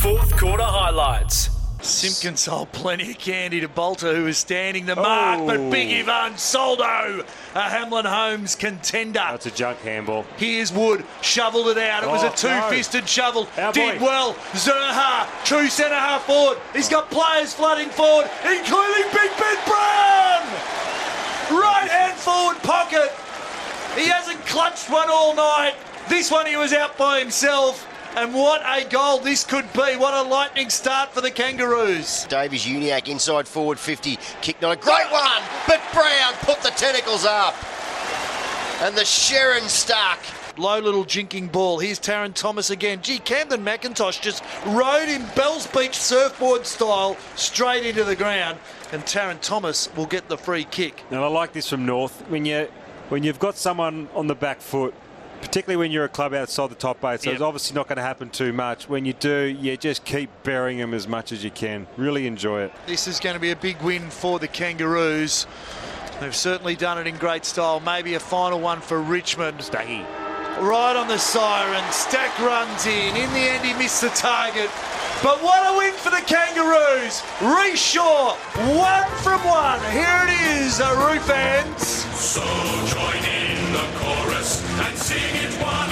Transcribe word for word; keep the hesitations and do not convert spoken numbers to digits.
Fourth quarter highlights. Simpkin sold plenty of candy to Bolter, who was standing the mark, Oh. but Big Ivan Soldo, a Hamlin Holmes contender. That's a junk handball. Here's Wood, shoveled it out. It was Oh, a two-fisted shovel. Our Did boy. well. Zerha, true centre-half forward. He's got players flooding forward, including Big Ben Brown. Right-hand forward pocket. He hasn't clutched one all night. This one he was out by himself. And what a goal this could be. What a lightning start for the Kangaroos. Davies Uniac inside forward fifty. Kick not a great one, but Brown put the tentacles up. And the Sharon Stark. Low little jinking ball. Here's Taron Thomas again. Gee, Camden McIntosh just rode in Bells Beach surfboard style straight into the ground. And Taron Thomas will get the free kick. Now, I like this from North. When, you, when you've got someone on the back foot, particularly when you're a club outside the top eight, so Yep. it's obviously not going to happen too much. When you do, you just keep burying them as much as you can. Really enjoy it. This is going to be a big win for the Kangaroos. They've certainly done it in great style. Maybe a final one for Richmond. Staggy. Right on the siren. Stack runs in. In the end, he missed the target. But what a win for the Kangaroos. Reece Shaw, one from one. Here it is, Roo fans. So join in the chorus and sing it one